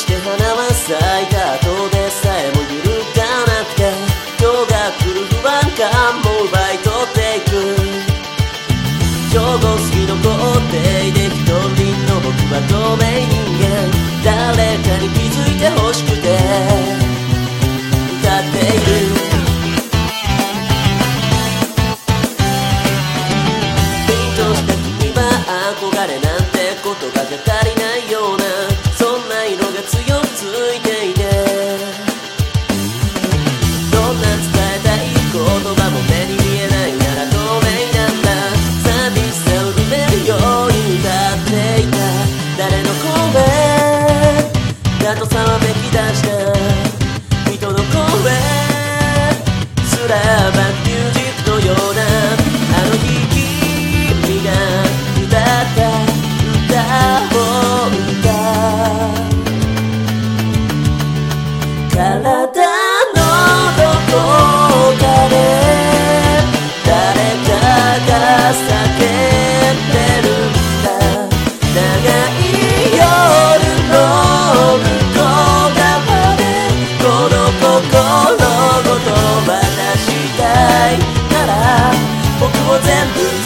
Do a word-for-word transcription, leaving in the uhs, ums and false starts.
して花は咲いた後でさえも揺るがなくて、今日が来る不安感も奪い取っていく。正午過ぎの校庭で一人の僕は透明人間、誰かに気づいてほしくて歌っている。凛とした君は憧れなんて言葉じゃ足りないような、そんな色が強くついていて、どんな伝えたい言葉も目に見えないなら透明なんだ。寂しさを埋めるように歌っていた。誰の声だとざわめき出した人の声すらバックミュージックのような、あの日君が歌った歌を歌う。体のどこかで誰かが叫んでるんだ。長い夜の向こう側でこの心ごと渡したいなら、僕を全部